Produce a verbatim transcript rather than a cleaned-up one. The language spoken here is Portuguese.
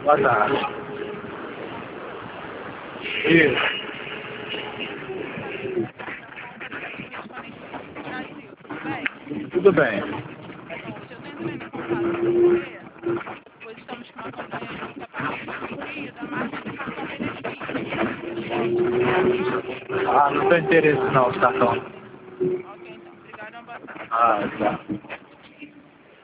Boa tarde. Isso. Tudo bem. Hoje eu tô entrando em contato com você, pois estamos com uma campanha junto a partir do envio da marca do cartão benefício. Ah, não tem interesse não, os cartões. Ok, então. Obrigada, uma boa tarde. Ah, tá.